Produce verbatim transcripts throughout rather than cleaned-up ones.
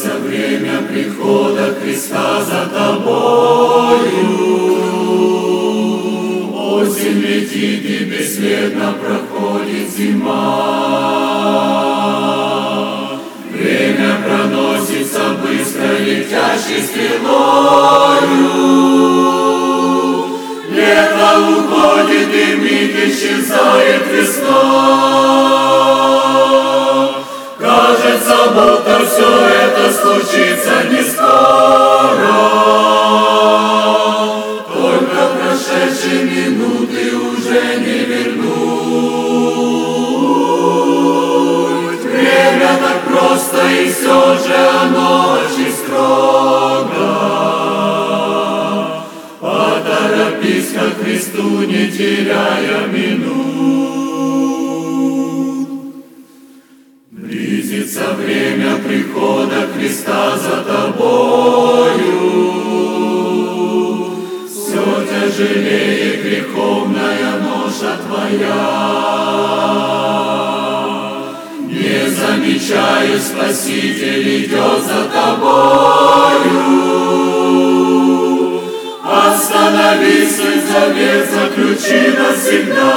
Близится время прихода Христа за тобою. Осень летит и бесследно проходит зима. Время проносится быстро летящей стрелою. Лето уходит и миг исчезает весна. Кажется, будто все это случится не скоро. Только прошедшие минуты уже не вернуть. Время так просто, и все же оно очень строго. Поторопись ко Христу, не теряя минут. Близится время прихода Христа за тобою. Все тяжелее греховная ноша твоя. Не замечая, Спаситель идет за тобою. Остановись, и завет заключи навсегда.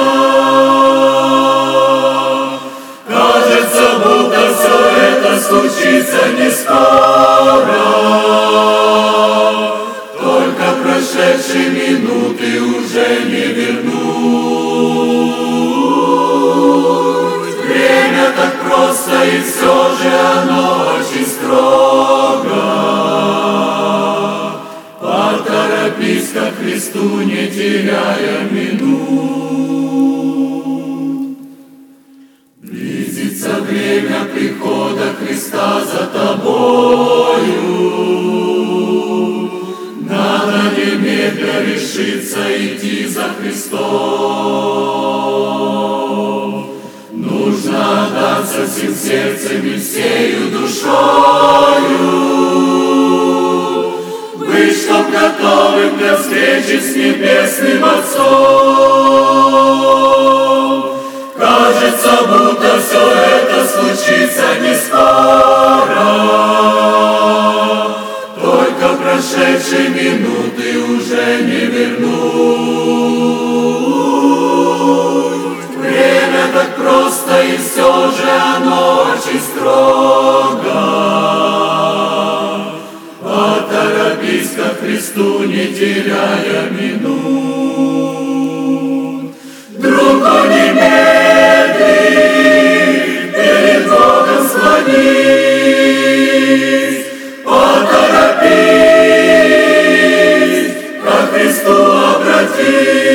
Кажется, будто все это случится не скоро. Только прошедшие минуты уже не вернуть. Время так просто, и все же оно очень строго. Поторопись ко Христу, не теряя минут. Близится время прихода Христа за тобою. Надо немедля решиться идти за Христом. Нужно отдаться всем сердцем и всею душою. Быть, чтоб готовым для встречи с Небесным Отцом. Кажется, будто все это случится не скоро. Только прошедшие минуты уже не вернуть. Время так просто, и все же оно очень строго. Поторопись ко Христу, не теряя минут. Другу не медли, перед Богом склонись. Поторопись, ко Христу обратись.